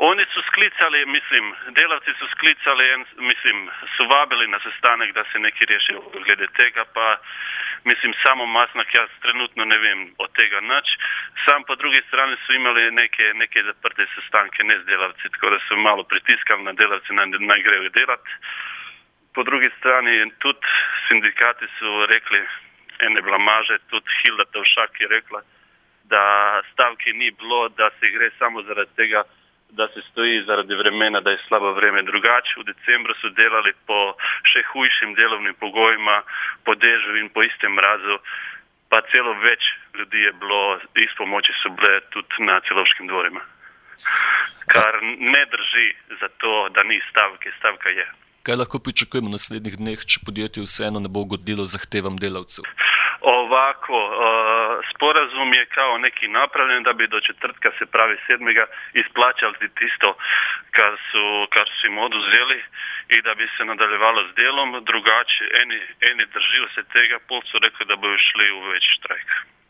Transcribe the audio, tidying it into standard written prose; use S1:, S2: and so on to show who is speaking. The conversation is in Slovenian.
S1: Oni su sklicali, delavci su sklicali, su vabili na sestanek da se neki riješi glede tega, pa samo Masnak, jaz trenutno ne vem od tega nič. Sam po drugi strani su imali neke zaprte sestanke, ne z delavci, tako da su malo pritiskali na delavci, naj grejo delat. Po drugi strani tudi sindikati su rekli ene blamaže, tudi Hilda Tovšak je rekla, da stavki ni bilo, da se gre samo zaradi tega, da se stoji zaradi vremena, da je slabo vreme. Drugače, v decembru su delali po še hujšim delovnim pogojima, po dežju in po istem mrazu, pa celo več ljudi je bilo, ispomoči su bile tudi na Celovškim dvorima. Kar ne drži za to, da ni stavke, stavka je.
S2: Kaj lahko pričakujemo v naslednjih dneh, če podjetje vseeno ne bo ugodilo zahtevam delavcev?
S1: Ovako, sporazum je kao neki napravljen, da bi do četrtka, se pravi 7. isplačali tisto, kar su im oduzeli i da bi se nadaljevalo s delom. Drugače, eni držijo se tega, pol su rekli da boju šli u veći štrajk.